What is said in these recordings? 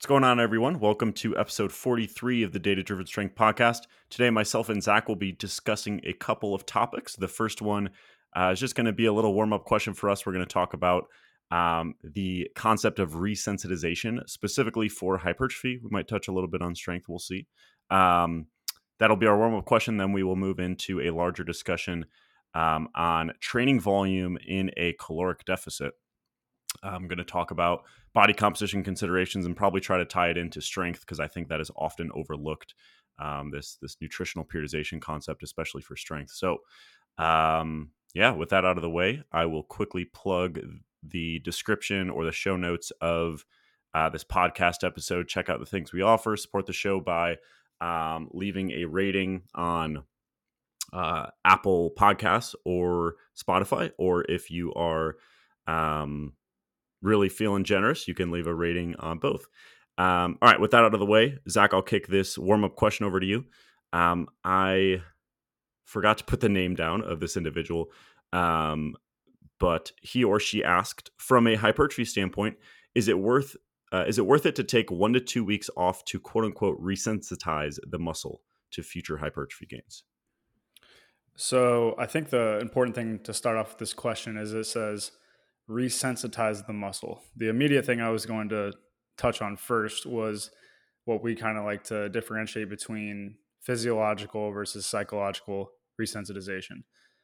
going on, everyone? Welcome to episode 43 of the Data Driven Strength Podcast. Today, myself and Zach will be discussing a couple of topics. The first one is just going to be a little warm-up question for us. We're going to talk about the concept of resensitization, specifically for hypertrophy. We might touch a little bit on strength. We'll see. That'll be our warm-up question. Then we will move into a larger discussion on training volume in a caloric deficit. I'm going to talk about body composition considerations and probably try to tie it into strength because I think that is often overlooked, this nutritional periodization concept, especially for strength. So, with that out of the way, I will quickly plug the description or the show notes of this podcast episode. Check out the things we offer. Support the show by leaving a rating on Apple Podcasts or Spotify, or if you are really feeling generous, you can leave a rating on both. All right, with that out of the way, Zach, I'll kick this warm-up question over to you. I forgot to put the name down of this individual, but he or she asked, from a hypertrophy standpoint, is it worth it to take 1 to 2 weeks off to quote-unquote resensitize the muscle to future hypertrophy gains? So I think the important thing to start off with this question is it says resensitize the muscle. The immediate thing I was going to touch on first was what we kind of like to differentiate between physiological versus psychological resensitization.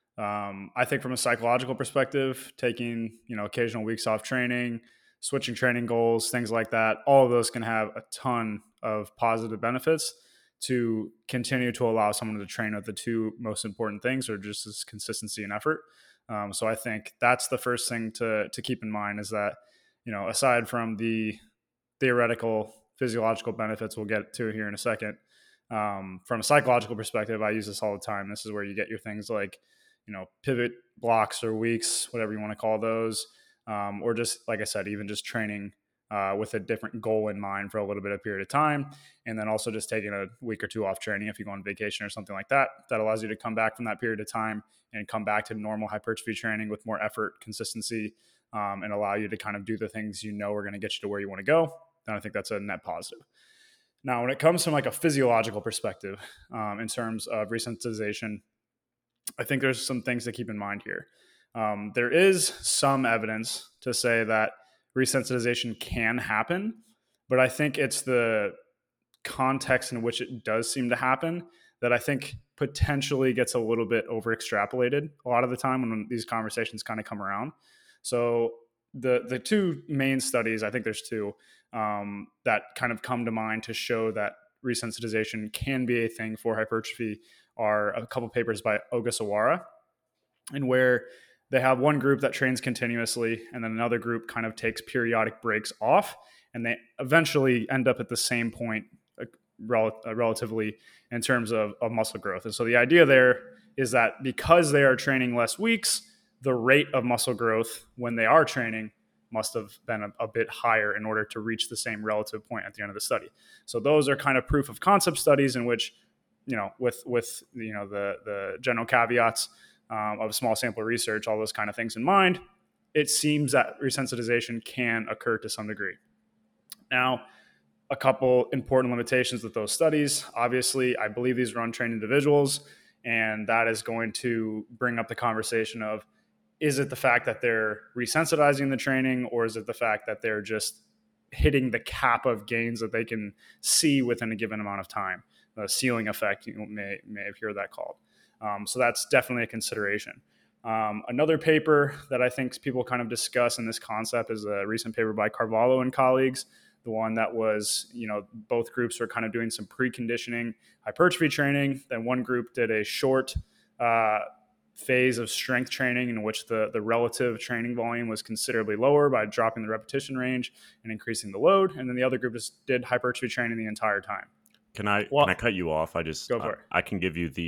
I think from a psychological perspective, taking occasional weeks off training, switching training goals, things like that, all of those can have a ton of positive benefits to continue to allow someone to train with the two most important things, or just as consistency and effort. So I think that's the first thing to keep in mind is that, aside from the theoretical physiological benefits we'll get to here in a second, from a psychological perspective, I use this all the time. This is where you get your things like, pivot blocks or weeks, whatever you want to call those, or just, like I said, even just training with a different goal in mind for a little bit of period of time. And then also just taking a week or two off training if you go on vacation or something like that. That allows you to come back from that period of time and come back to normal hypertrophy training with more effort, consistency, and allow you to kind of do the things are going to get you to where you want to go. And I think that's a net positive. Now, when it comes from like a physiological perspective, in terms of resensitization, I think there's some things to keep in mind here. There is some evidence to say that resensitization can happen, but I think it's the context in which it does seem to happen that I think potentially gets a little bit over extrapolated a lot of the time when these conversations kind of come around. So the two main studies, I think there's two, that kind of come to mind to show that resensitization can be a thing for hypertrophy are a couple papers by Ogasawara, and where they have one group that trains continuously and then another group kind of takes periodic breaks off, and they eventually end up at the same point relatively in terms of muscle growth. And so the idea there is that because they are training less weeks, the rate of muscle growth when they are training must have been a bit higher in order to reach the same relative point at the end of the study. So those are kind of proof of concept studies in which, with the general caveats of small sample research, all those kind of things in mind, it seems that resensitization can occur to some degree. Now, a couple important limitations with those studies. Obviously, I believe these are untrained individuals, and that is going to bring up the conversation of, is it the fact that they're resensitizing the training, or is it the fact that they're just hitting the cap of gains that they can see within a given amount of time? The ceiling effect, you may have heard that called. So that's definitely a consideration. Another paper that I think people kind of discuss in this concept is a recent paper by Carvalho and colleagues. The one that was, both groups were kind of doing some preconditioning hypertrophy training. Then one group did a short phase of strength training in which the relative training volume was considerably lower by dropping the repetition range and increasing the load. And then the other group just did hypertrophy training the entire time. Can I cut you off? Go for it. I can give you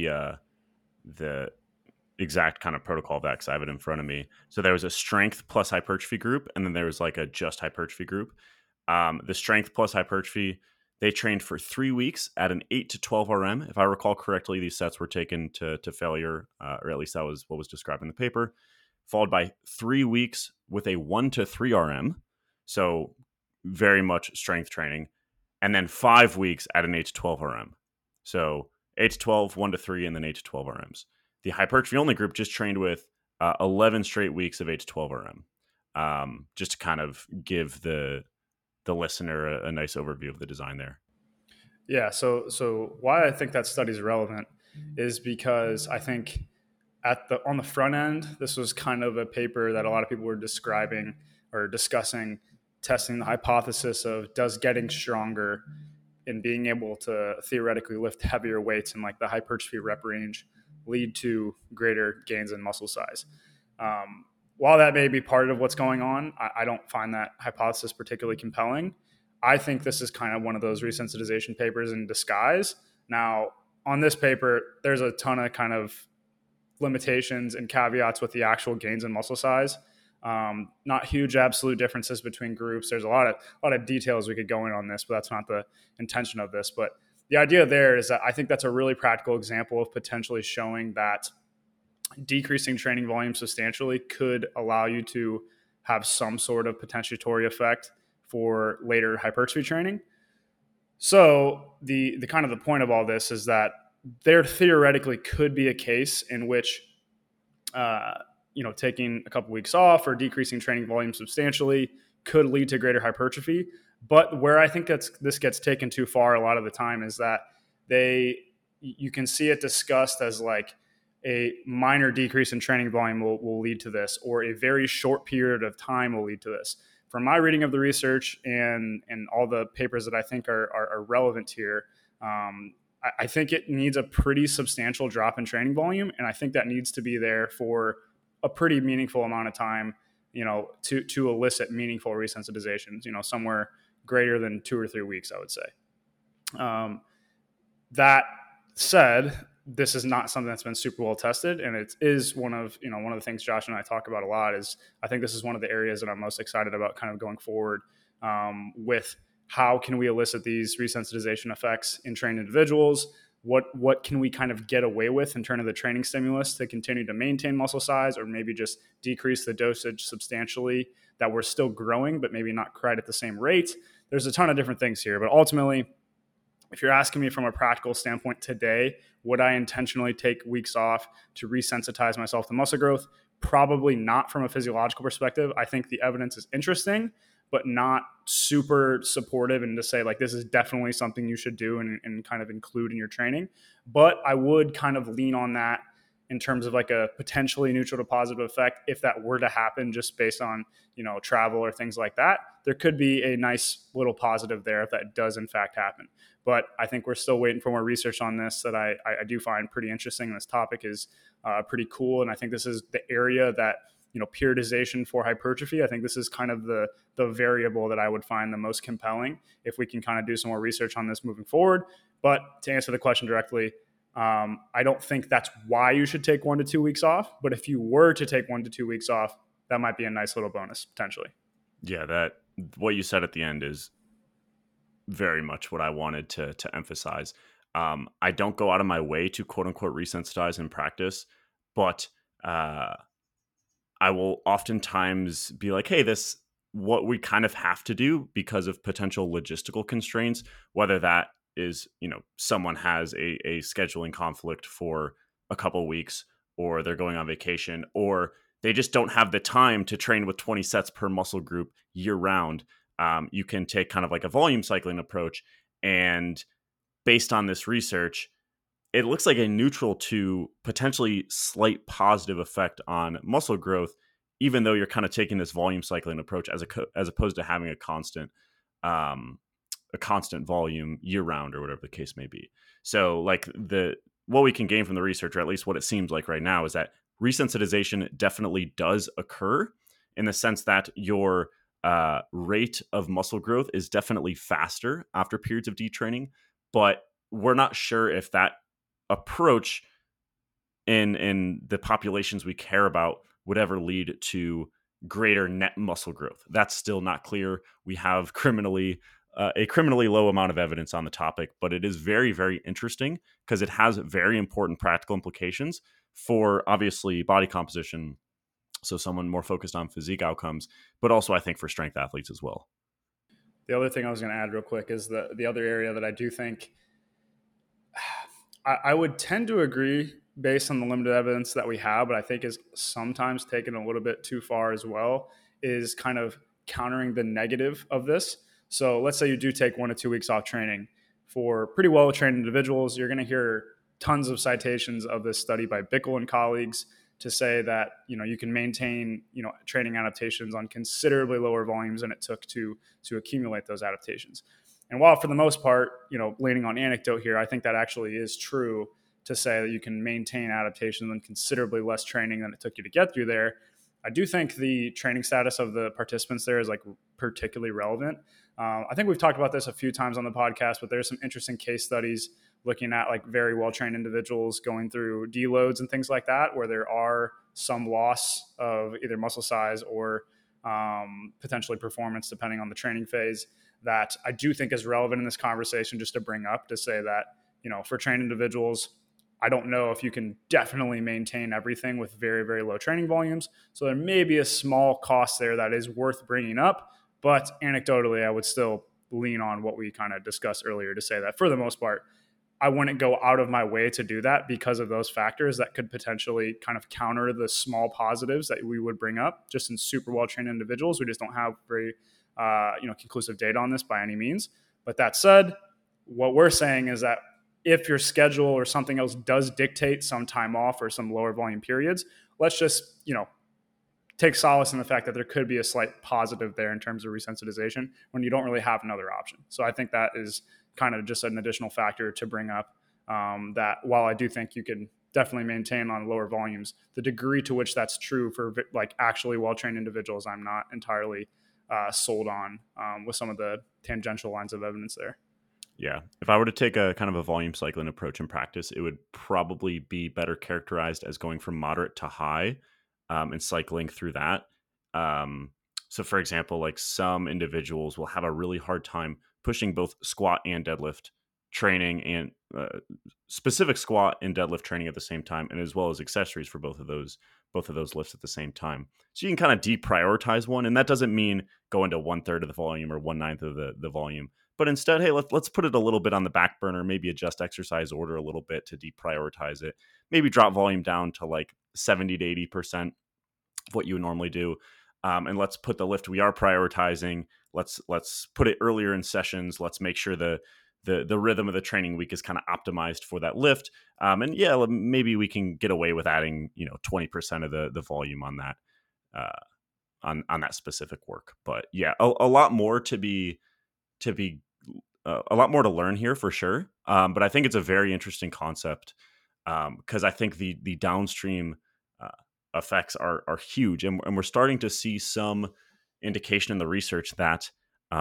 the exact kind of protocol of that because I have it in front of me. So there was a strength plus hypertrophy group, and then there was like a just hypertrophy group. The strength plus hypertrophy, they trained for 3 weeks at an 8 to 12 RM. If I recall correctly, these sets were taken to failure, or at least that was what was described in the paper, followed by 3 weeks with a 1 to 3 RM. So very much strength training. and then 5 weeks at an 8 to 12 RM. So 8 to 12, 1 to 3, and then 8 to 12 RMs. The hypertrophy only group just trained with 11 straight weeks of 8 to 12 RM, just to kind of give the listener a nice overview of the design there. Yeah. So why I think that study is relevant is because I think on the front end, this was kind of a paper that a lot of people were describing or discussing, testing the hypothesis of does getting stronger and being able to theoretically lift heavier weights in like the hypertrophy rep range lead to greater gains in muscle size. While that may be part of what's going on, I don't find that hypothesis particularly compelling. I think this is kind of one of those resensitization papers in disguise. Now, on this paper, there's a ton of kind of limitations and caveats with the actual gains in muscle size. Not huge absolute differences between groups. There's a lot of details we could go in on this, but that's not the intention of this. But the idea there is that I think that's a really practical example of potentially showing that decreasing training volume substantially could allow you to have some sort of potentiatory effect for later hypertrophy training. So the kind of the point of all this is that there theoretically could be a case in which taking a couple weeks off or decreasing training volume substantially could lead to greater hypertrophy. But where I think this gets taken too far a lot of the time is that you can see it discussed as like a minor decrease in training volume will lead to this, or a very short period of time will lead to this. From my reading of the research and all the papers that I think are relevant here, I think it needs a pretty substantial drop in training volume, and I think that needs to be there for a pretty meaningful amount of time, to elicit meaningful resensitizations, somewhere greater than 2 or 3 weeks, I would say. That said, this is not something that's been super well tested, and it is one of the things Josh and I talk about a lot. Is I think this is one of the areas that I'm most excited about kind of going forward with how can we elicit these resensitization effects in trained individuals. What can we kind of get away with in terms of the training stimulus to continue to maintain muscle size, or maybe just decrease the dosage substantially, that we're still growing but maybe not quite at the same rate. There's a ton of different things here, but ultimately, if you're asking me from a practical standpoint today, would I intentionally take weeks off to resensitize myself to muscle growth? Probably not from a physiological perspective. I think the evidence is interesting, but not super supportive and to say like this is definitely something you should do and kind of include in your training. But I would kind of lean on that in terms of like a potentially neutral to positive effect. If that were to happen just based on, travel or things like that, there could be a nice little positive there if that does in fact happen. But I think we're still waiting for more research on this that I do find pretty interesting. This topic is pretty cool. And I think this is the area that, periodization for hypertrophy, I think this is kind of the variable that I would find the most compelling if we can kind of do some more research on this moving forward. But to answer the question directly, I don't think that's why you should take 1 to 2 weeks off. But if you were to take 1 to 2 weeks off, that might be a nice little bonus potentially. Yeah, that what you said at the end is very much what I wanted to emphasize. I don't go out of my way to quote unquote resensitize in practice, but I will oftentimes be like, hey, this what we kind of have to do because of potential logistical constraints, whether that is, someone has a scheduling conflict for a couple weeks, or they're going on vacation, or they just don't have the time to train with 20 sets per muscle group year round. You can take kind of like a volume cycling approach. And based on this research, it looks like a neutral to potentially slight positive effect on muscle growth, even though you're kind of taking this volume cycling approach as opposed to having a constant volume year round or whatever the case may be. So like what we can gain from the research, or at least what it seems like right now, is that resensitization definitely does occur in the sense that your rate of muscle growth is definitely faster after periods of detraining, but we're not sure if that approach in the populations we care about would ever lead to greater net muscle growth. That's still not clear. We have a criminally low amount of evidence on the topic, but it is very, very interesting because it has very important practical implications for obviously body composition. So someone more focused on physique outcomes, but also I think for strength athletes as well. The other thing I was going to add real quick is the other area that I do think I would tend to agree based on the limited evidence that we have, but I think is sometimes taken a little bit too far as well, is kind of countering the negative of this. So let's say you do take 1 to 2 weeks off training. For pretty well trained individuals, you're going to hear tons of citations of this study by Bickel and colleagues to say that you can maintain training adaptations on considerably lower volumes than it took to accumulate those adaptations. And while for the most part, leaning on anecdote here, I think that actually is true to say that you can maintain adaptations on considerably less training than it took you to get through there. I do think the training status of the participants there is like particularly relevant. I think we've talked about this a few times on the podcast, but there's some interesting case studies looking at like very well-trained individuals going through deloads and things like that, where there are some loss of either muscle size or potentially performance, depending on the training phase, that I do think is relevant in this conversation just to bring up, to say that, for trained individuals, I don't know if you can definitely maintain everything with very, very low training volumes. So there may be a small cost there that is worth bringing up. But anecdotally, I would still lean on what we kind of discussed earlier to say that for the most part, I wouldn't go out of my way to do that because of those factors that could potentially kind of counter the small positives that we would bring up just in super well-trained individuals. We just don't have very conclusive data on this by any means. But that said, what we're saying is that if your schedule or something else does dictate some time off or some lower volume periods, let's just, take solace in the fact that there could be a slight positive there in terms of resensitization when you don't really have another option. So I think that is kind of just an additional factor to bring up, that while I do think you can definitely maintain on lower volumes, the degree to which that's true for like actually well-trained individuals, I'm not entirely sold on with some of the tangential lines of evidence there. Yeah. If I were to take a kind of a volume cycling approach in practice, it would probably be better characterized as going from moderate to high and cycling through that. So, for example, like some individuals will have a really hard time pushing both squat and deadlift training and specific squat and deadlift training at the same time, and as well as accessories for both of those lifts at the same time. So you can kind of deprioritize one, and that doesn't mean go into 1/3 of the volume or 1/9 of the volume. But instead, hey, let's put it a little bit on the back burner, maybe adjust exercise order a little bit to deprioritize it. Maybe drop volume down to like 70 to 80% of what you would normally do. And let's put the lift we are prioritizing. Let's put it earlier in sessions. Let's make sure the rhythm of the training week is kind of optimized for that lift. And yeah, maybe we can get away with adding 20% of the volume on that on that specific work. But yeah, a lot more to be a lot more to learn here for sure. But I think it's a very interesting concept because I think the downstream effects are huge, and we're starting to see some indication in the research that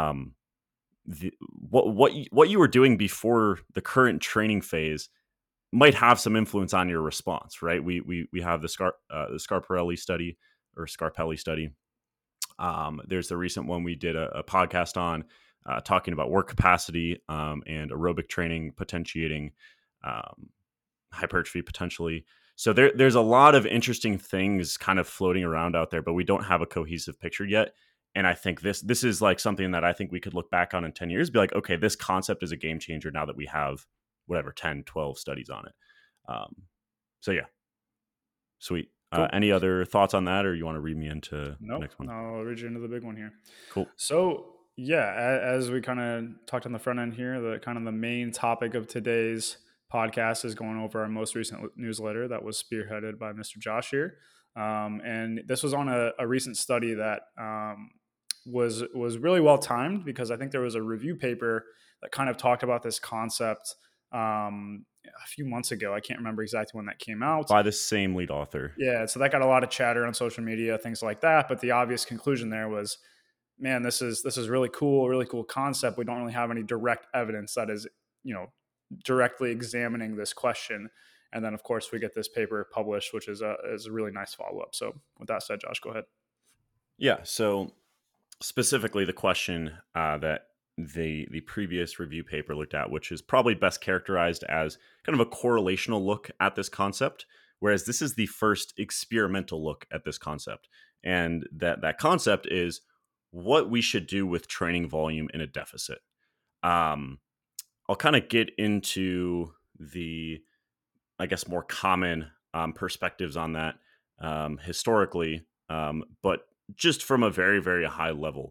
what you were doing before the current training phase might have some influence on your response. Right? We have the Scarpelli study or Scarpelli study. There's the recent one we did a podcast on. Talking about work capacity and aerobic training potentiating hypertrophy potentially. So there's a lot of interesting things kind of floating around out there, but we don't have a cohesive picture yet. And I think this is like something that I think we could look back on in 10 years, be like, okay, this concept is a game changer now that we have whatever, 10, 12 studies on it. So yeah, sweet. Cool. Any other thoughts on that, or you want to read me into the next one? No, I'll read you into the big one here. Cool. So yeah, as we kind of talked on the front end here, the main topic of today's podcast is going over our most recent newsletter that was spearheaded by Mr. Josh here. And this was on a recent study that was really well timed, because I think there was a review paper that kind of talked about this concept a few months ago. I can't remember exactly when that came out. By the same lead author. Yeah, so that got a lot of chatter on social media, things like that. But the obvious conclusion there was, man, this is really cool concept. We don't really have any direct evidence that is, directly examining this question. And then, of course, we get this paper published, which is a really nice follow-up. So with that said, Josh, go ahead. Yeah, so specifically the question that the previous review paper looked at, which is probably best characterized as kind of a correlational look at this concept, whereas this is the first experimental look at this concept. And that concept is, what we should do with training volume in a deficit. Um, I'll kind of get into the, I guess, more common perspectives on that historically, but just from a very, very high level.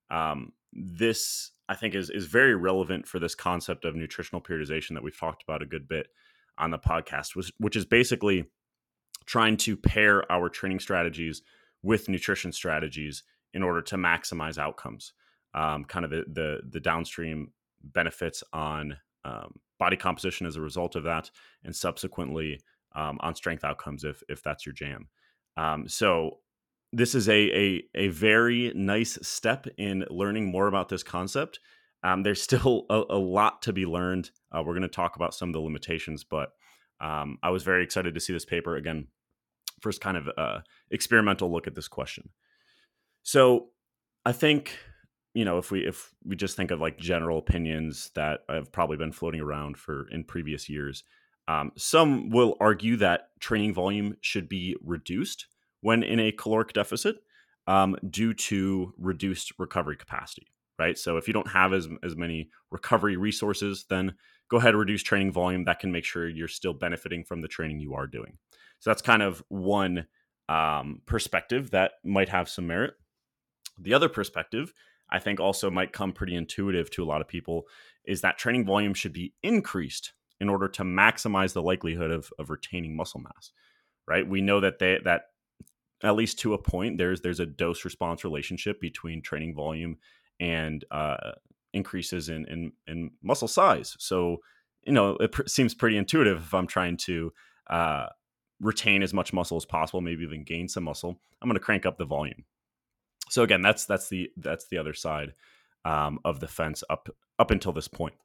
This, I think, is very relevant for this concept of nutritional periodization that we've talked about a good bit on the podcast, which is basically trying to pair our training strategies with nutrition strategies in order to maximize outcomes, kind of the downstream benefits on body composition as a result of that, and subsequently on strength outcomes if that's your jam. So this is a very nice step in learning more about this concept. There's still a lot to be learned. We're going to talk about some of the limitations, but I was very excited to see this paper again. First kind of experimental look at this question. So I think, if we just think of like general opinions that have probably been floating around in previous years, some will argue that training volume should be reduced when in a caloric deficit due to reduced recovery capacity, right? So if you don't have as many recovery resources, then go ahead and reduce training volume. That can make sure you're still benefiting from the training you are doing. So that's kind of one perspective that might have some merit. The other perspective, I think, also might come pretty intuitive to a lot of people, is that training volume should be increased in order to maximize the likelihood of retaining muscle mass, right? We know that that at least to a point, there's a dose response relationship between training volume and increases in muscle size. So, it seems pretty intuitive. If I'm trying to retain as much muscle as possible, maybe even gain some muscle, I'm going to crank up the volume. So again, that's the other side of the fence up until this point.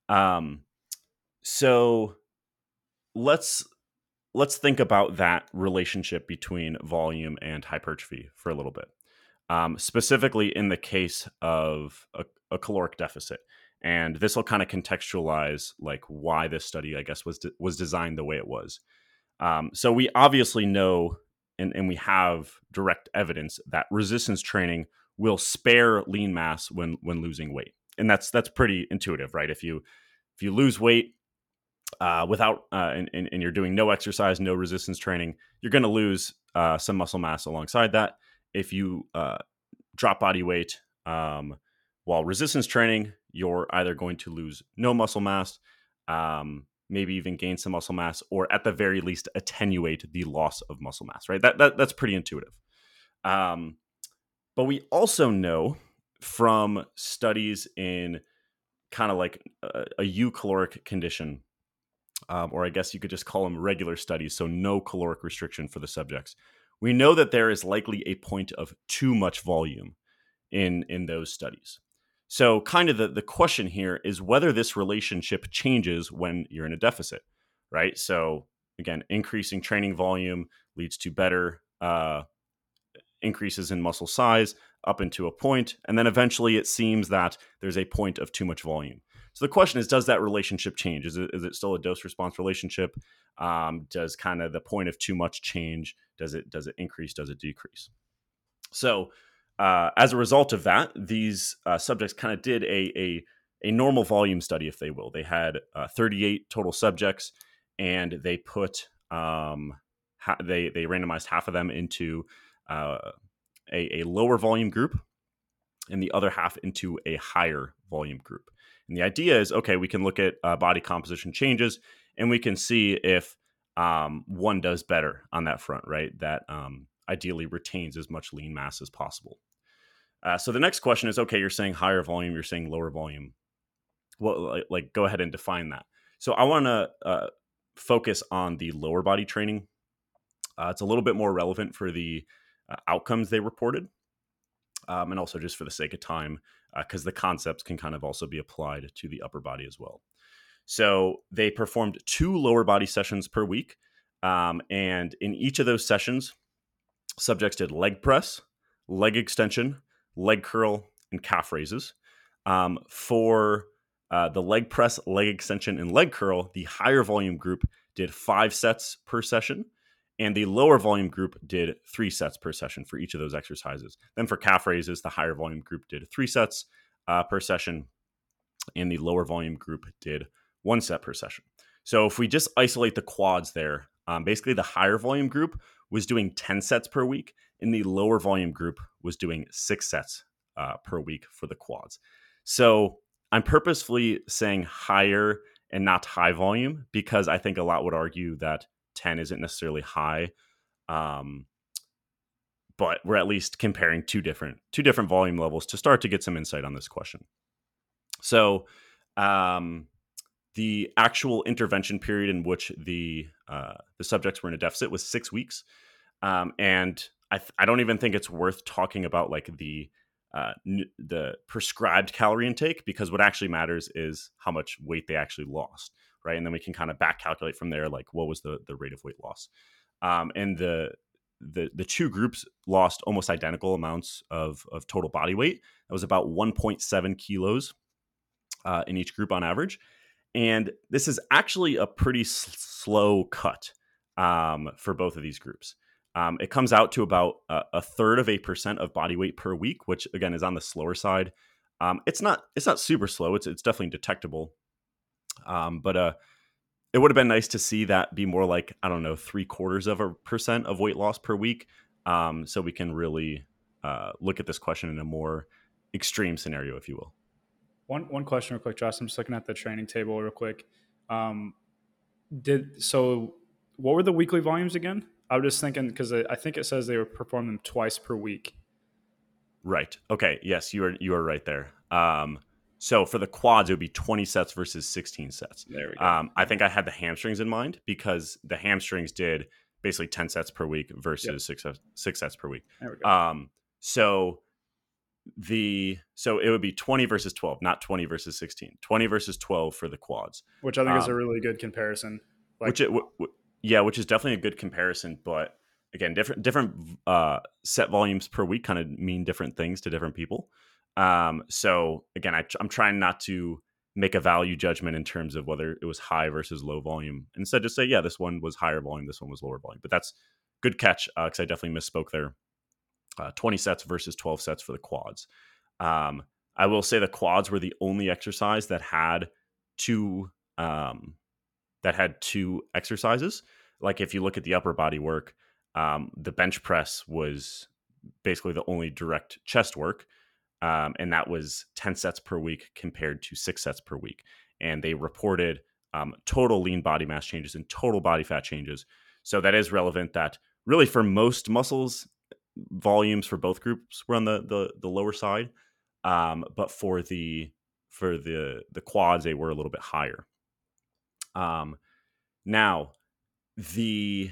So let's think about that relationship between volume and hypertrophy for a little bit, specifically in the case of a caloric deficit. And this will kind of contextualize like why this study, I guess, was designed the way it was. So we obviously know, and we have direct evidence that resistance training will spare lean mass when losing weight, and that's pretty intuitive, right? If you lose weight without and you're doing no exercise, no resistance training, you're going to lose some muscle mass alongside that. If you drop body weight while resistance training, you're either going to lose no muscle mass, maybe even gain some muscle mass, or at the very least attenuate the loss of muscle mass, right? That's pretty intuitive. But we also know from studies in kind of like a eukaloric condition, or I guess you could just call them regular studies, so no caloric restriction for the subjects. We know that there is likely a point of too much volume in those studies. So kind of the question here is whether this relationship changes when you're in a deficit, right? So again, increasing training volume leads to better increases in muscle size up into a point. And then eventually it seems that there's a point of too much volume. So the question is, does that relationship change? Is it still a dose response relationship? Does kind of the point of too much change? Does it increase? Does it decrease? So as a result of that, these subjects kind of did a normal volume study, if they will. They had 38 total subjects, and they put they randomized half of them into a lower volume group, and the other half into a higher volume group. And the idea is, okay, we can look at body composition changes, and we can see if one does better on that front, right? That ideally retains as much lean mass as possible. So the next question is, okay, you're saying higher volume, you're saying lower volume. Well, like go ahead and define that. So I want to focus on the lower body training. It's a little bit more relevant for the outcomes they reported, and also just for the sake of time, because the concepts can kind of also be applied to the upper body as well. So they performed 2 lower body sessions per week, and in each of those sessions, subjects did leg press, leg extension, leg curl, and calf raises. For the leg press, leg extension, and leg curl, the higher volume group did 5 sets per session, And the lower volume group did 3 sets per session for each of those exercises. Then for calf raises, the higher volume group did 3 sets per session, and the lower volume group did 1 set per session. So if we just isolate the quads there, basically the higher volume group was doing 10 sets per week, and the lower volume group was doing 6 sets per week for the quads. So I'm purposefully saying higher and not high volume because I think a lot would argue that 10 isn't necessarily high. But we're at least comparing two different volume levels to start to get some insight on this question. So the actual intervention period in which the subjects were in a deficit was 6 weeks. And I don't even think it's worth talking about like the prescribed calorie intake, because what actually matters is how much weight they actually lost, right? And then we can kind of back calculate from there, like what was the rate of weight loss. And the two groups lost almost identical amounts of total body weight. That was about 1.7 kilos in each group on average. And this is actually a pretty slow cut for both of these groups. It comes out to about a third of 8% of body weight per week, which again is on the slower side. It's not super slow. It's definitely detectable. But it would have been nice to see that be more like, I don't know, 0.75% of weight loss per week. So we can really look at this question in a more extreme scenario, if you will. One question real quick, Josh. I'm just looking at the training table real quick. What were the weekly volumes again? I was just thinking because I think it says they were performing them twice per week. Right. Okay. Yes, you are right there. So for the quads, it would be 20 sets versus 16 sets. There we go. I think I had the hamstrings in mind because the hamstrings did basically 10 sets per week versus 6 sets per week. There we go. So it would be 20 versus 12, not 20 versus 16. 20 versus 12 for the quads, which I think is a really good comparison. Which is definitely a good comparison. But again, different set volumes per week kind of mean different things to different people. So again, I'm trying not to make a value judgment in terms of whether it was high versus low volume. Instead, just say, yeah, this one was higher volume, this one was lower volume. But that's good catch because I definitely misspoke there. 20 sets versus 12 sets for the quads. I will say the quads were the only exercise that had two exercises. Like if you look at the upper body work, the bench press was basically the only direct chest work. And that was 10 sets per week compared to 6 sets per week. And they reported total lean body mass changes and total body fat changes. So that is relevant that really for most muscles, volumes for both groups were on the lower side. But for the quads, they were a little bit higher. Now, they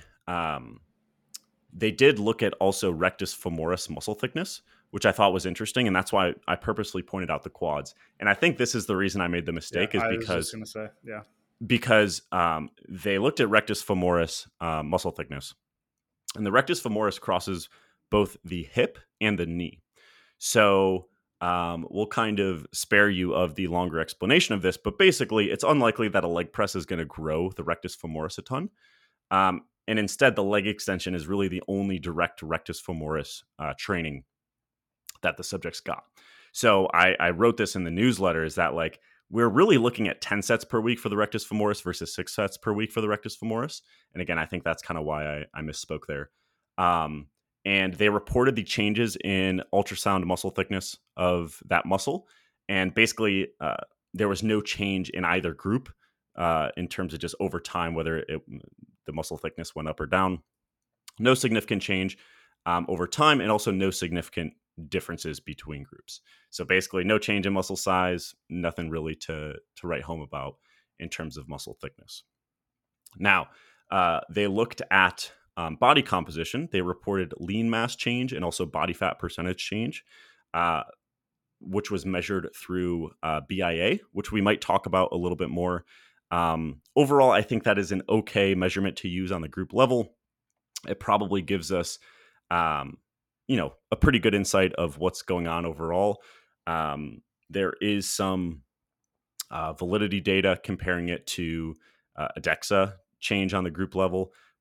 did look at also rectus femoris muscle thickness, which I thought was interesting, and that's why I purposely pointed out the quads. And I think this is the reason I made the mistake because they looked at rectus femoris muscle thickness, and the rectus femoris crosses both the hip and the knee. So we'll kind of spare you of the longer explanation of this, but basically it's unlikely that a leg press is going to grow the rectus femoris a ton. And instead, the leg extension is really the only direct rectus femoris training that the subjects got. So I wrote this in the newsletter, is that like we're really looking at 10 sets per week for the rectus femoris versus 6 sets per week for the rectus femoris. And again, I think that's kind of why I misspoke there. And they reported the changes in ultrasound muscle thickness of that muscle. And basically, there was no change in either group in terms of just over time, whether the muscle thickness went up or down. No significant change over time, and also no significant differences between groups. So basically, no change in muscle size, nothing really to write home about in terms of muscle thickness. Now, they looked at body composition. They reported lean mass change and also body fat percentage change, which was measured through BIA, which we might talk about a little bit more. Overall, I think that is an okay measurement to use on the group level. It probably gives us, a pretty good insight of what's going on overall. There is some validity data comparing it to ADEXA change on the group level,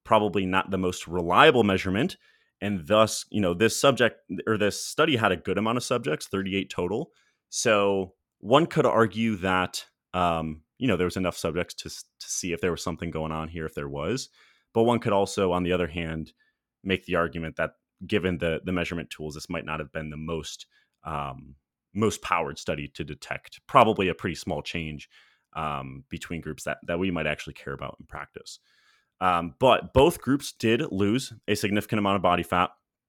probably not the most reliable measurement. And thus, this study had a good amount of subjects, 38 total. So one could argue that, there was enough subjects to see if there was something going on here, if there was. But one could also, on the other hand, make the argument that given the measurement tools, this might not have been the most powered study to detect probably a pretty small change between groups that we might actually care about in practice. But both groups did lose a significant amount of body fat.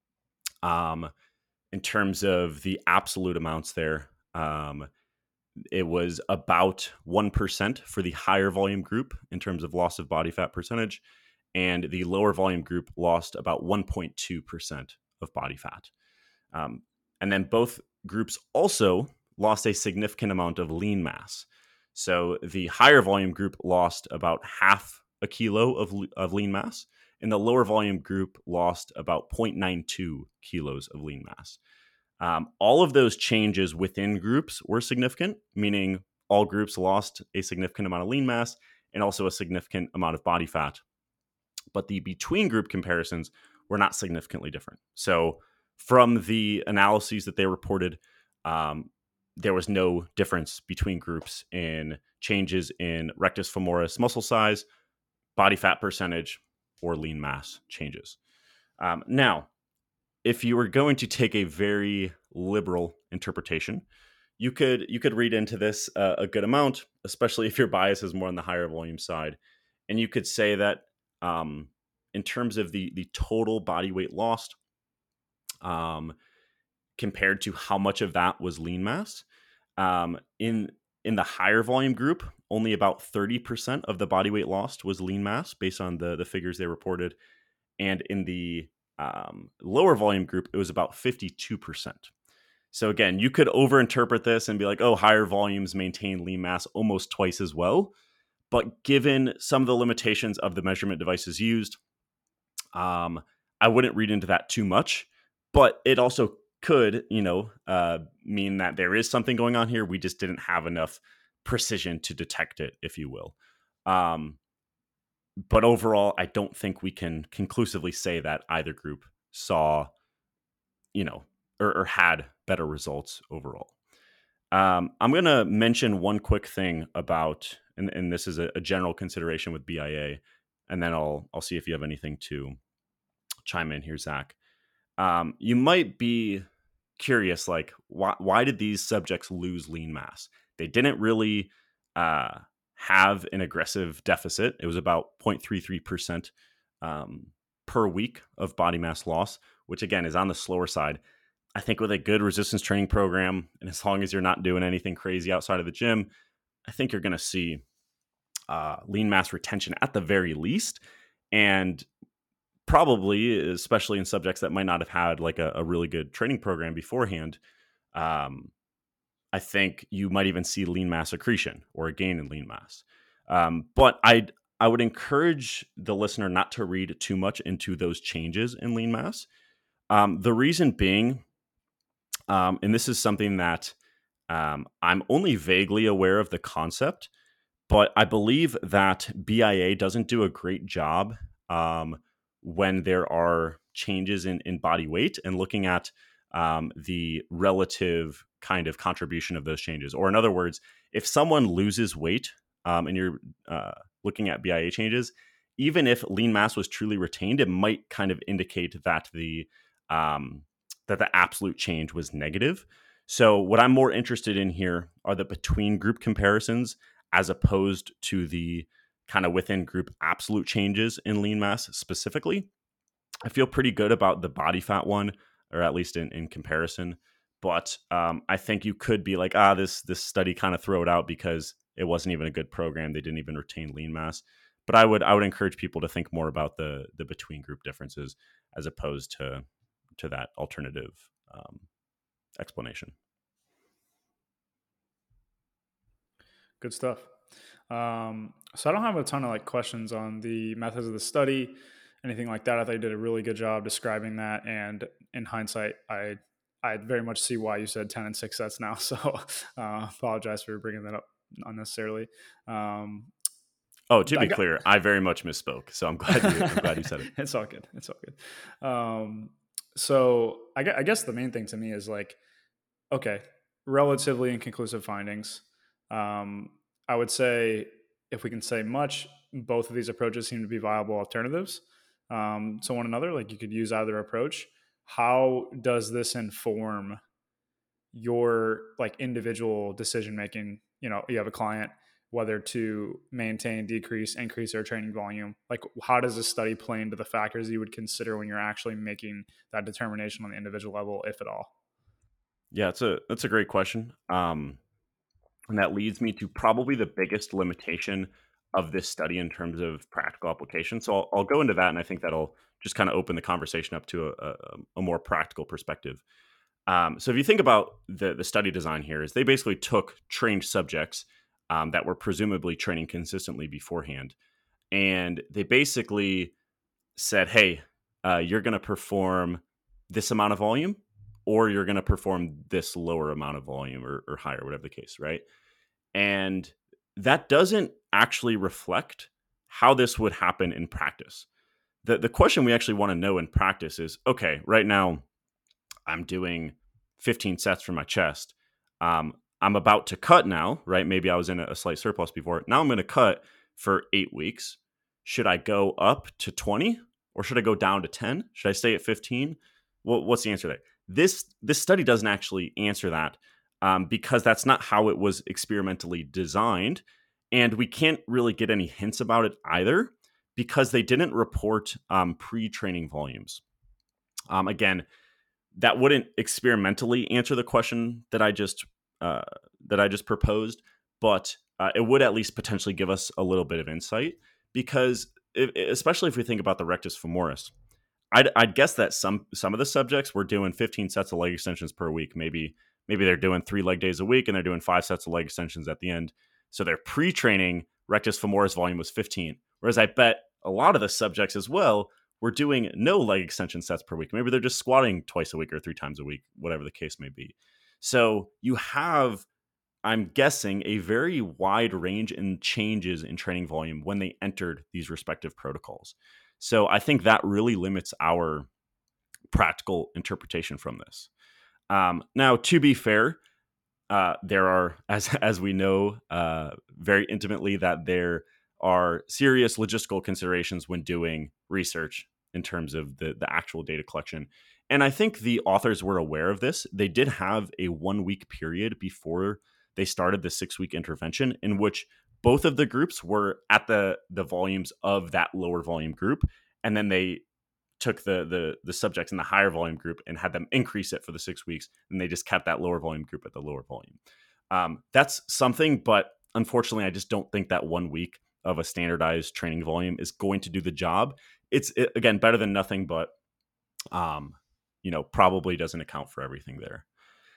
In terms of the absolute amounts there, it was about 1% for the higher volume group in terms of loss of body fat percentage, and the lower volume group lost about 1.2% of body fat. And then both groups also lost a significant amount of lean mass. So the higher volume group lost about half a kilo of lean mass, and the lower volume group lost about 0.92 kilos of lean mass. All of those changes within groups were significant, meaning all groups lost a significant amount of lean mass and also a significant amount of body fat. But the between group comparisons were not significantly different. So from the analyses that they reported, there was no difference between groups in changes in rectus femoris muscle size, body fat percentage, or lean mass changes. Now, if you were going to take a very liberal interpretation, you could read into this a good amount, especially if your bias is more on the higher volume side, and you could say that in terms of the total body weight lost, compared to how much of that was lean mass, in the higher volume group, only about 30% of the body weight lost was lean mass based on the figures they reported, and in the lower volume group, it was about 52%. So again, you could overinterpret this and be like, oh, higher volumes maintain lean mass almost twice as well. But given some of the limitations of the measurement devices used, I wouldn't read into that too much. But it also could, mean that there is something going on here. We just didn't have enough precision to detect it, if you will. But overall, I don't think we can conclusively say that either group saw, or had better results overall. I'm going to mention one quick thing about, and this is a general consideration with BIA, and then I'll see if you have anything to chime in here, Zach. You might be curious, like, why did these subjects lose lean mass? They didn't really have an aggressive deficit. It was about 0.33% per week of body mass loss, which again is on the slower side. I think with a good resistance training program, and as long as you're not doing anything crazy outside of the gym, I think you're going to see lean mass retention at the very least. And probably, especially in subjects that might not have had like a really good training program beforehand, I think you might even see lean mass accretion or a gain in lean mass. But I would encourage the listener not to read too much into those changes in lean mass. The reason being, and this is something that I'm only vaguely aware of the concept, but I believe that BIA doesn't do a great job when there are changes in body weight and looking at the relative kind of contribution of those changes. Or in other words, if someone loses weight and you're looking at BIA changes, even if lean mass was truly retained, it might kind of indicate that the absolute change was negative. So what I'm more interested in here are the between group comparisons as opposed to the kind of within group absolute changes in lean mass specifically. I feel pretty good about the body fat one, or at least in comparison. But I think you could be like, this study kind of throw it out because it wasn't even a good program. They didn't even retain lean mass. But I would encourage people to think more about the between group differences as opposed to that alternative explanation. Good stuff. So I don't have a ton of like questions on the methods of the study, anything like that. I thought you did a really good job describing that. And in hindsight, I very much see why you said 10 and 6 sets now. So apologize for bringing that up unnecessarily. Oh, to I be got clear, I very much misspoke. So I'm glad you said it. it's all good. It's all good. So I guess the main thing to me is like, okay, relatively inconclusive findings. Um, I would say, if we can say much, both of these approaches seem to be viable alternatives to one another. Like you could use either approach. How does this inform your like individual decision making? You know, you have a client, whether to maintain, decrease, increase their training volume. Like, how does this study play into the factors you would consider when you're actually making that determination on the individual level, if at all? Yeah, that's a great question. And that leads me to probably the biggest limitation of this study in terms of practical application. So I'll go into that, and I think that'll just kind of open the conversation up to a more practical perspective. So if you think about the study design here, is they basically took trained subjects that were presumably training consistently beforehand, and they basically said, "Hey, you're going to perform this amount of volume, or you're going to perform this lower amount of volume, or higher, whatever the case, right?" And that doesn't actually reflect how this would happen in practice. The question we actually want to know in practice is, okay, right now I'm doing 15 sets for my chest. I'm about to cut now, right? Maybe I was in a slight surplus before. Now I'm going to cut for 8 weeks. Should I go up to 20 or should I go down to 10? Should I stay at 15? Well, what's the answer there? This study doesn't actually answer that because that's not how it was experimentally designed. And we can't really get any hints about it either because they didn't report pre-training volumes. Again, that wouldn't experimentally answer the question uh, that I just proposed, but it would at least potentially give us a little bit of insight because, especially if we think about the rectus femoris, I'd guess that some of the subjects were doing 15 sets of leg extensions per week. Maybe they're doing 3 leg days a week and they're doing 5 sets of leg extensions at the end. So their pre-training rectus femoris volume was 15. Whereas I bet a lot of the subjects as well were doing no leg extension sets per week. Maybe they're just squatting twice a week or 3 times a week, whatever the case may be. So you have, I'm guessing, a very wide range in changes in training volume when they entered these respective protocols. So I think that really limits our practical interpretation from this. Now, to be fair, there are, as we know very intimately, that there are serious logistical considerations when doing research in terms of the actual data collection. And I think the authors were aware of this. They did have a 1 week period before they started the 6 week intervention in which both of the groups were at the volumes of that lower volume group. And then they took the subjects in the higher volume group and had them increase it for the 6 weeks, and they just kept that lower volume group at the lower volume. That's something, but unfortunately, I just don't think that 1 week of a standardized training volume is going to do the job. Again, better than nothing, but probably doesn't account for everything there.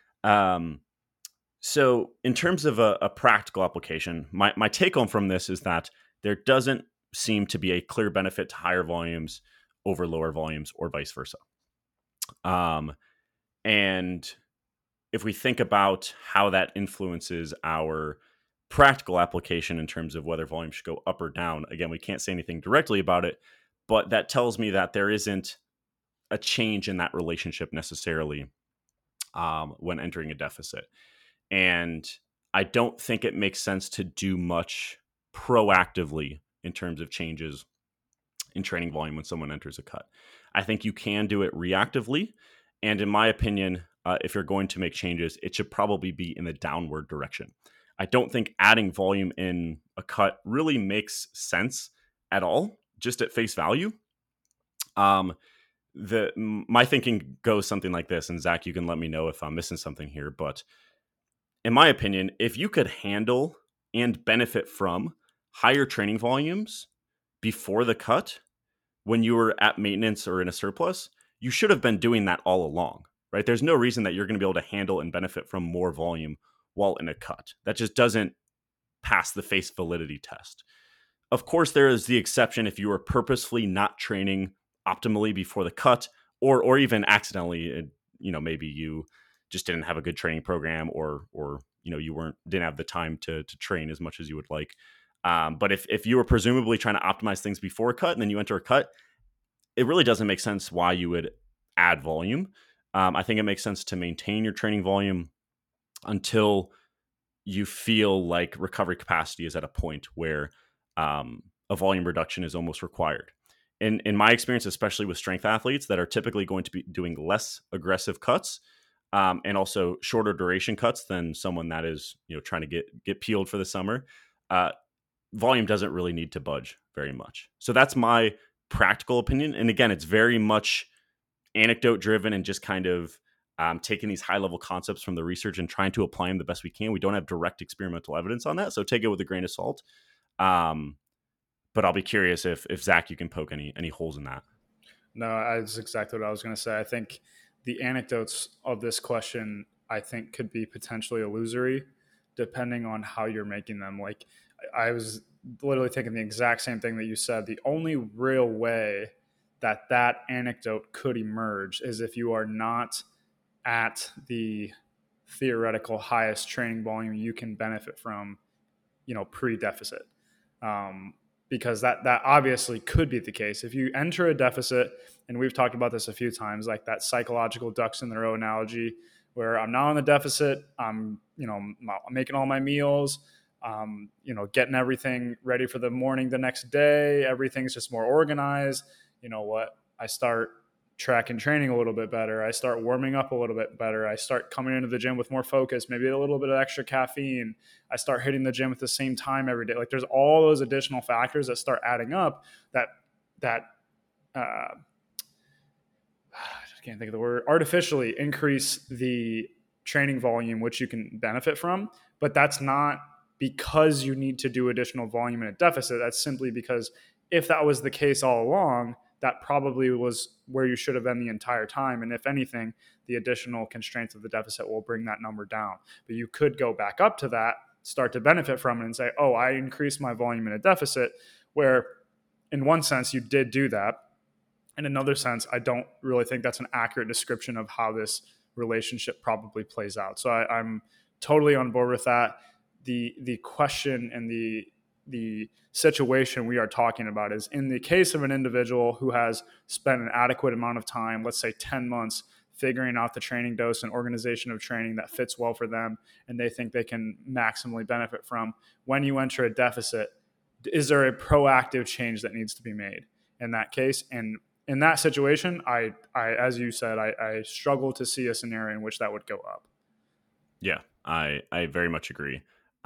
So in terms of a practical application, my take home from this is that there doesn't seem to be a clear benefit to higher volumes over lower volumes or vice versa. And if we think about how that influences our practical application in terms of whether volume should go up or down, again, we can't say anything directly about it, but that tells me that there isn't a change in that relationship necessarily when entering a deficit. And I don't think it makes sense to do much proactively in terms of changes in training volume when someone enters a cut. I think you can do it reactively. And in my opinion, if you're going to make changes, it should probably be in the downward direction. I don't think adding volume in a cut really makes sense at all, just at face value. My thinking goes something like this, and Zach, you can let me know if I'm missing something here. But in my opinion, if you could handle and benefit from higher training volumes before the cut, when you were at maintenance or in a surplus, you should have been doing that all along, right? There's no reason that you're going to be able to handle and benefit from more volume while in a cut. That just doesn't pass the face validity test. Of course, there is the exception if you are purposefully not training optimally before the cut, or even accidentally, maybe you just didn't have a good training program, or you didn't have the time to train as much as you would like. But if you were presumably trying to optimize things before a cut and then you enter a cut, it really doesn't make sense why you would add volume. I think it makes sense to maintain your training volume until you feel like recovery capacity is at a point where a volume reduction is almost required. In my experience, especially with strength athletes that are typically going to be doing less aggressive cuts and also shorter duration cuts than someone that is trying to get peeled for the summer, volume doesn't really need to budge very much. So that's my practical opinion. And again, it's very much anecdote driven and just kind of taking these high level concepts from the research and trying to apply them the best we can. We don't have direct experimental evidence on that, so take it with a grain of salt. But I'll be curious if Zach, you can poke any holes in that. No, that's exactly what I was going to say. I think the anecdotes of this question, I think, could be potentially illusory depending on how you're making them. Like, I was literally thinking the exact same thing that you said. The only real way that anecdote could emerge is if you are not at the theoretical highest training volume you can benefit from, pre-deficit. Because that obviously could be the case. If you enter a deficit, and we've talked about this a few times, like that psychological ducks in the row analogy, where I'm not on the deficit, I'm making all my meals, getting everything ready for the morning the next day, everything's just more organized. You know what? I start track and training a little bit better. I start warming up a little bit better. I start coming into the gym with more focus, maybe a little bit of extra caffeine. I start hitting the gym at the same time every day. Like, there's all those additional factors that start adding up that I can't think of the word, artificially increase the training volume, which you can benefit from. But that's not because you need to do additional volume in a deficit. That's simply because if that was the case all along, that probably was where you should have been the entire time. And if anything, the additional constraints of the deficit will bring that number down. But you could go back up to that, start to benefit from it and say, oh, I increased my volume in a deficit, where in one sense you did do that. In another sense, I don't really think that's an accurate description of how this relationship probably plays out. So I'm totally on board with that. The question and the situation we are talking about is in the case of an individual who has spent an adequate amount of time, let's say 10 months, figuring out the training dose and organization of training that fits well for them, and they think they can maximally benefit from. When you enter a deficit, is there a proactive change that needs to be made in that case? And in that situation, I as you said, I struggle to see a scenario in which that would go up. Yeah, I very much agree.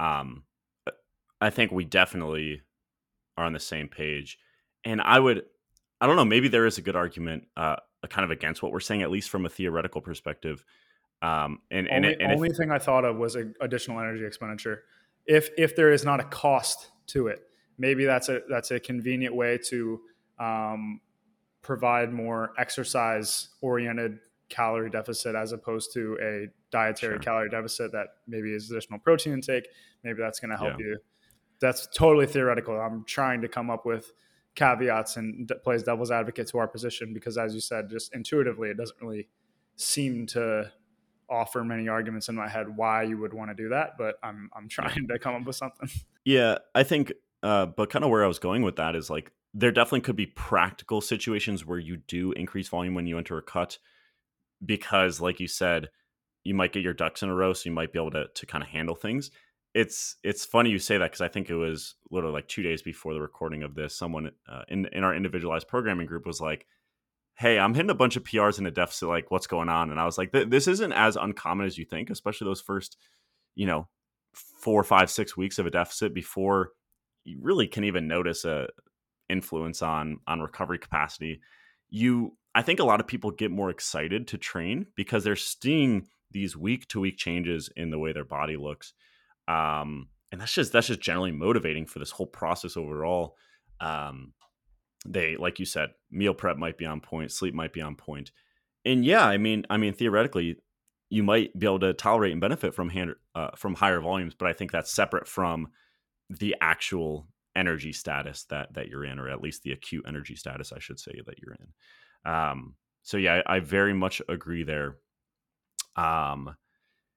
I think we definitely are on the same page. And I don't know, maybe there is a good argument kind of against what we're saying, at least from a theoretical perspective. Only thing I thought of was additional energy expenditure. If there is not a cost to it, maybe that's a convenient way to provide more exercise-oriented calorie deficit as opposed to a dietary calorie deficit that maybe is additional protein intake. Maybe that's going to help you. That's totally theoretical. I'm trying to come up with caveats and plays devil's advocate to our position because, as you said, just intuitively, it doesn't really seem to offer many arguments in my head why you would want to do that. But I'm trying to come up with something. Yeah, I think, but kind of where I was going with that is like there definitely could be practical situations where you do increase volume when you enter a cut because, like you said, you might get your ducks in a row, so you might be able to kind of handle things. It's funny you say that because I think it was literally like 2 days before the recording of this, someone in our individualized programming group was like, hey, I'm hitting a bunch of PRs in a deficit, like what's going on? And I was like, this isn't as uncommon as you think, especially those first, 4, 5, 6 weeks of a deficit before you really can even notice a influence on recovery capacity. I think a lot of people get more excited to train because they're seeing these week to week changes in the way their body looks. And that's just generally motivating for this whole process overall. They, like you said, meal prep might be on point, sleep might be on point. And yeah, I mean, theoretically, you might be able to tolerate and benefit from higher volumes, but I think that's separate from the actual energy status that you're in, or at least the acute energy status, I should say, that you're in. So yeah, I very much agree there.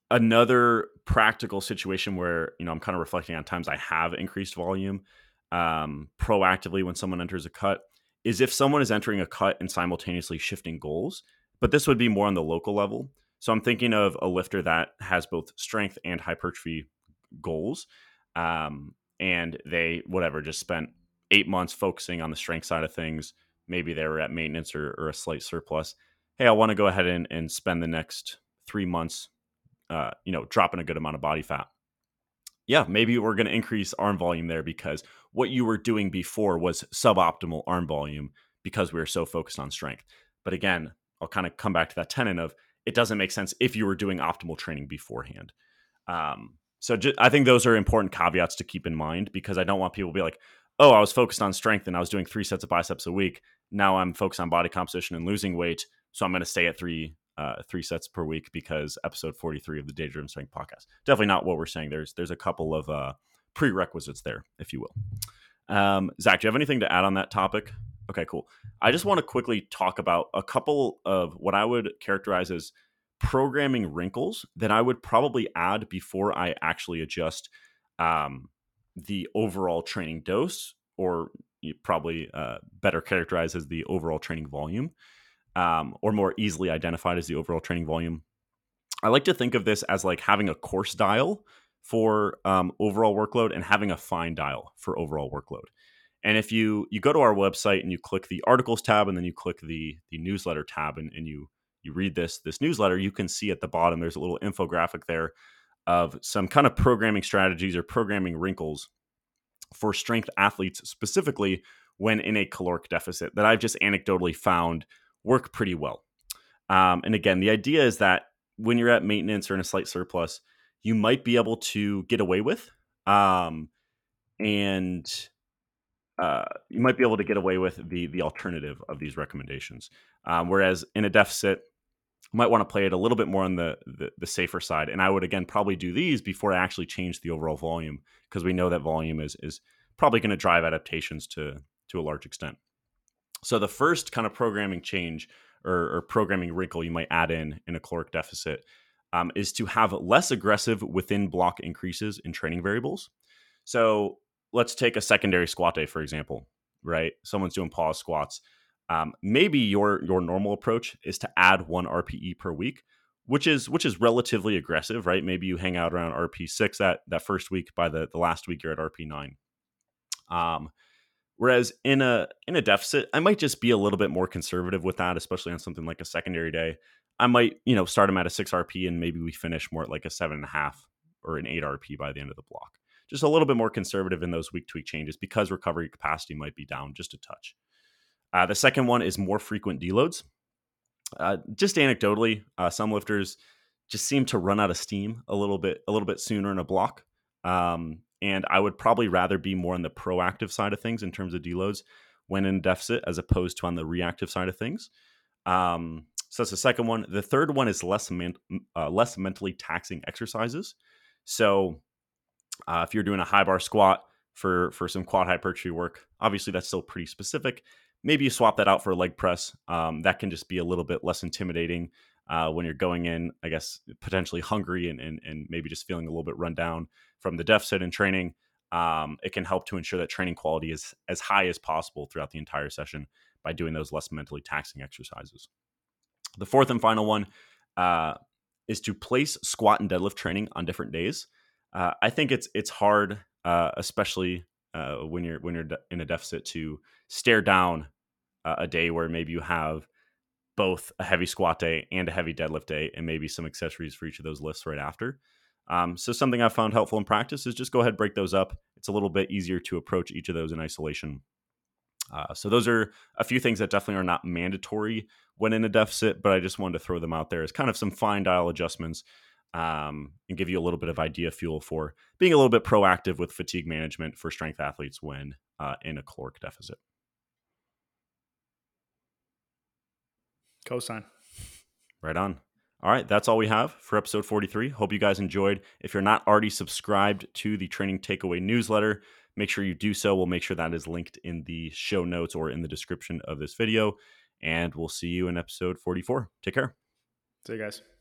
Another practical situation where, I'm kind of reflecting on times I have increased volume proactively when someone enters a cut is if someone is entering a cut and simultaneously shifting goals, but this would be more on the local level. So I'm thinking of a lifter that has both strength and hypertrophy goals. And they, whatever, just spent 8 months focusing on the strength side of things. Maybe they were at maintenance or a slight surplus. Hey, I want to go ahead and spend the next 3 months dropping a good amount of body fat. Yeah, maybe we're going to increase arm volume there because what you were doing before was suboptimal arm volume because we were so focused on strength. But again, I'll kind of come back to that tenet of it doesn't make sense if you were doing optimal training beforehand. I think those are important caveats to keep in mind because I don't want people to be like, oh, I was focused on strength and I was doing 3 sets of biceps a week. Now I'm focused on body composition and losing weight. So I'm going to stay at three sets per week because episode 43 of the Data Driven Strength podcast. Definitely not what we're saying. There's a couple of prerequisites there, if you will. Zach, do you have anything to add on that topic? Okay, cool. I just want to quickly talk about a couple of what I would characterize as programming wrinkles that I would probably add before I actually adjust the overall training dose, or you probably better characterized as the overall training volume, or more easily identified as the overall training volume. I like to think of this as like having a course dial for overall workload and having a fine dial for overall workload. And if you go to our website and you click the articles tab and then you click the newsletter tab and you read this newsletter, you can see at the bottom there's a little infographic there of some kind of programming strategies or programming wrinkles for strength athletes, specifically when in a caloric deficit, that I've just anecdotally found work pretty well. And again, the idea is that when you're at maintenance or in a slight surplus, you might be able to get away with, you might be able to get away with the alternative of these recommendations. Whereas in a deficit, you might want to play it a little bit more on the safer side. And I would, again, probably do these before I actually change the overall volume, because we know that volume is probably going to drive adaptations to a large extent. So the first kind of programming change or programming wrinkle you might add in a caloric deficit is to have less aggressive within block increases in training variables. So let's take a secondary squat day, for example, right? Someone's doing pause squats. Maybe your normal approach is to add 1 RPE per week, which is relatively aggressive, right? Maybe you hang out around RP6 that first week. By the last week, you're at RP9. Whereas in a deficit, I might just be a little bit more conservative with that, especially on something like a secondary day. I might, start them at a 6 RP and maybe we finish more at like a 7.5 or an 8 RP by the end of the block. Just a little bit more conservative in those week tweak changes because recovery capacity might be down just a touch. The second one is more frequent deloads. Just anecdotally, some lifters just seem to run out of steam a little bit sooner in a block. And I would probably rather be more on the proactive side of things in terms of deloads when in deficit, as opposed to on the reactive side of things. So that's the second one. The third one is less mentally taxing exercises. So if you're doing a high bar squat for some quad hypertrophy work, obviously that's still pretty specific. Maybe you swap that out for a leg press. That can just be a little bit less intimidating when you're going in, I guess, potentially hungry and maybe just feeling a little bit run down from the deficit in training. It can help to ensure that training quality is as high as possible throughout the entire session by doing those less mentally taxing exercises. The fourth and final one is to place squat and deadlift training on different days. I think it's hard, especially when you're in a deficit, to stare down a day where maybe you have both a heavy squat day and a heavy deadlift day and maybe some accessories for each of those lifts right after. So something I've found helpful in practice is just go ahead and break those up. It's a little bit easier to approach each of those in isolation. So those are a few things that definitely are not mandatory when in a deficit, but I just wanted to throw them out there as kind of some fine dial adjustments and give you a little bit of idea fuel for being a little bit proactive with fatigue management for strength athletes when in a caloric deficit. Cosign. Right on. All right, that's all we have for episode 43. Hope you guys enjoyed. If you're not already subscribed to the Training Takeaway newsletter, make sure you do so. We'll make sure that is linked in the show notes or in the description of this video. And we'll see you in episode 44. Take care. See you guys.